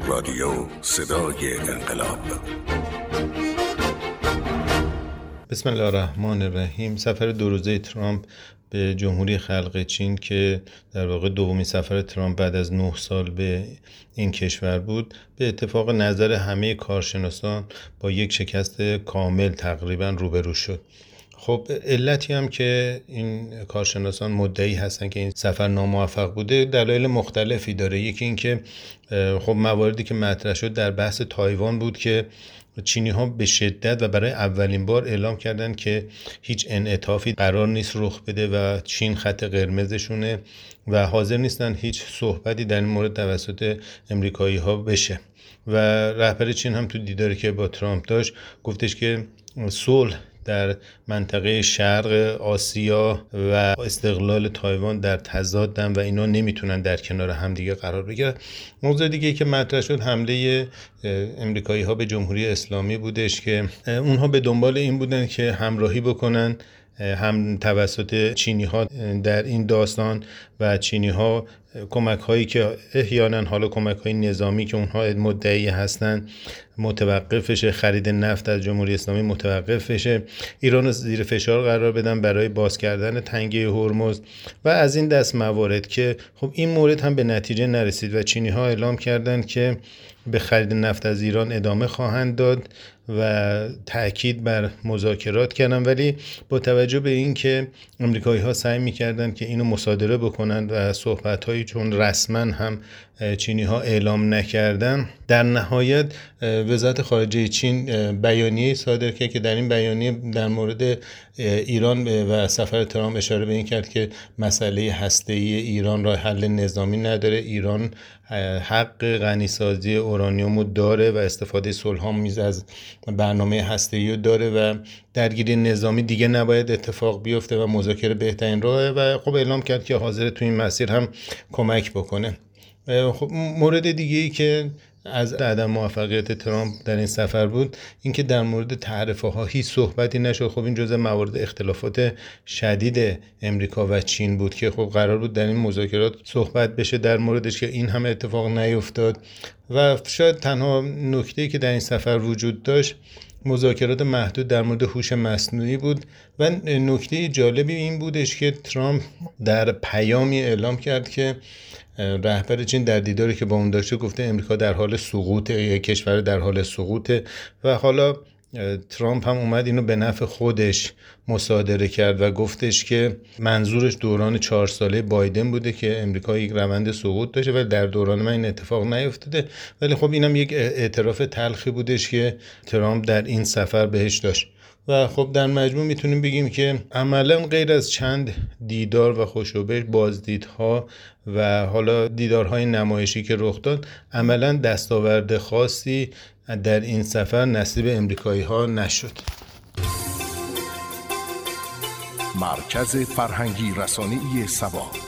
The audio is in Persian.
رادیو صدای انقلاب. بسم الله الرحمن الرحیم. سفر 2 روزه ترامپ به جمهوری خلق چین که در واقع دومین سفر ترامپ بعد از 9 سال به این کشور بود، به اتفاق نظر همه کارشناسان با یک شکست کامل تقریبا روبرو شد. خب علتی هم که این کارشناسان مدعی هستن که این سفر ناموفق بوده دلایل مختلفی داره. یکی این که خب مواردی که مطرح شد در بحث تایوان بود که چینی ها به شدت و برای اولین بار اعلام کردن که هیچ انعطافی قرار نیست رخ بده و چین خط قرمزشونه و حاضر نیستن هیچ صحبتی در این مورد توسط امریکایی ها بشه. و رهبر چین هم تو دیداری که با ترامپ داشت گفتش که صلح در منطقه شرق آسیا و استقلال تایوان در تضادن و اینا نمیتونن در کنار همدیگه قرار بگیرن. موضوع دیگه که مطرح شد حمله امریکایی ها به جمهوری اسلامی بودش که اونها به دنبال این بودن که همراهی بکنن هم توسط چینی ها در این داستان و چینی ها کمک هایی که احیانا حالا کمک های نظامی که اونها مدعی هستن متوقف بشه، خرید نفت از جمهوری اسلامی متوقف بشه، ایران رو زیر فشار قرار بدن برای باز کردن تنگه هرمز و از این دست موارد که خب این مورد هم به نتیجه نرسید و چینی ها اعلام کردن که به خرید نفت از ایران ادامه خواهند داد و تأکید بر مذاکرات کردن. ولی با توجه به این که امریکایی ها سعی می‌کردن که اینو مصادره بکنن و صحبت‌هایی چون رسما هم چینی ها اعلام نکردن، در نهایت وزارت خارجه چین بیانیه صادر کرد که در این بیانیه در مورد ایران و سفر ترامپ اشاره به این کرد که مسئله هسته‌ای ایران راه حل نظامی نداره، ایران حق غنیسازی اورانیوم رو داره و استفاده صلح‌آمیز از برنامه هسته‌ای رو داره و درگیری نظامی دیگه نباید اتفاق بیفته و مذاکره بهترین راهه و خب اعلام کرد که حاضر تو این مسیر هم کمک بکنه. خب مورد دیگه ای که از عدم موفقیت ترامپ در این سفر بود این که در مورد تعرفه ها هیچ صحبتی نشد. خب این جزء موارد اختلافات شدید امریکا و چین بود که خب قرار بود در این مذاکرات صحبت بشه در موردش که این همه اتفاق نیفتاد و شاید تنها نکته‌ای که در این سفر وجود داشت مذاکرات محدود در مورد هوش مصنوعی بود و نکته جالبی این بودش که ترامپ در پیامی اعلام کرد که رهبر چین در دیداری که با اون داشته گفته امریکا در حال سقوط، کشور در حال سقوطه و حالا ترامپ هم اومد اینو به نفع خودش مصادره کرد و گفتش که منظورش دوران 4 ساله بایدن بوده که امریکا یک روند سقوط داشته و در دوران من این اتفاق نیفتاده. ولی خب اینم یک اعتراف تلخی بودش که ترامپ در این سفر بهش داشت و خب در مجموع میتونیم بگیم که عملا غیر از چند دیدار و خوشوبش بازدیدها و حالا دیدارهای نمایشی که رخ داد عملا دستاورد خاصی در این سفر نصیب امریکایی ها نشد. مرکز فرهنگی رسانه‌ای سبا.